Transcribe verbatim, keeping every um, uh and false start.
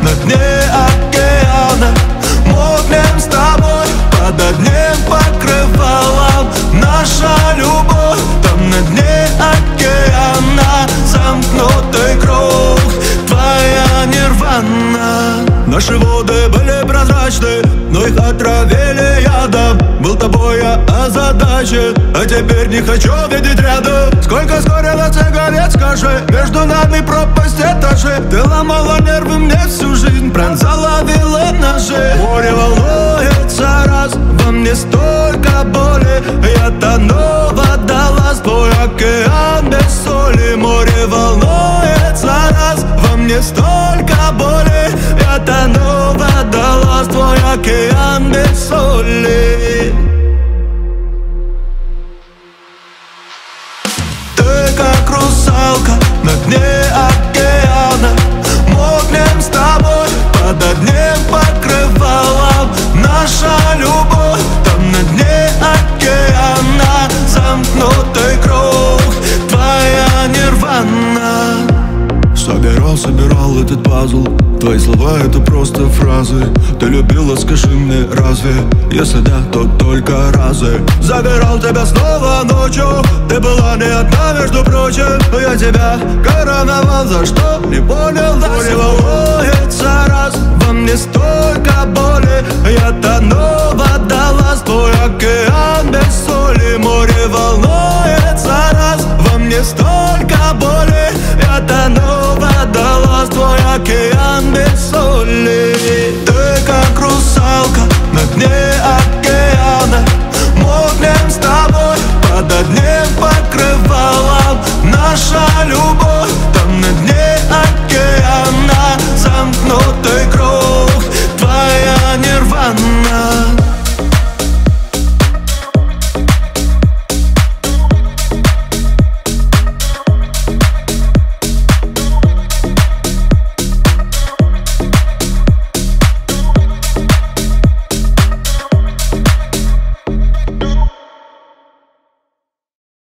на дне океана. Мокнем с тобой под одним покрывалом. Наша любовь там на дне океана. Замкнутый круг, твоя нирвана. Наши воды были прозрачны, но их отравили ядом. Был тобой я озадачен, а теперь не хочу видеть рядом. Сколько сгорело сигарет, скажи, между нами пропасть этажи. Ты ломала нервы мне всю жизнь, пронзала вилы ножи. Море волнуется раз, во мне столько боли. Я тону, водолаз, твой океан без соли. Море волнуется раз, во мне столько боли. Я тону, водолаз, твой океан без соли. Ты как русалка на дне океана. Мокнем с тобой под одним покрывалом. Наша любовь там на дне океана. Замкнутый круг, твоя нирвана. Собирал, собирал этот пазл. Твои слова это просто фразы. Ты любила, скажи мне, разве? Если да, то только разы. Забирал тебя снова ночью. Ты была не одна, между прочим. Но я тебя короновал, за что? Не понял, да. Море волнуется раз, во мне столько боли. Я тону, водолаз, твой океан без соли. Море волнуется раз, во мне столько боли.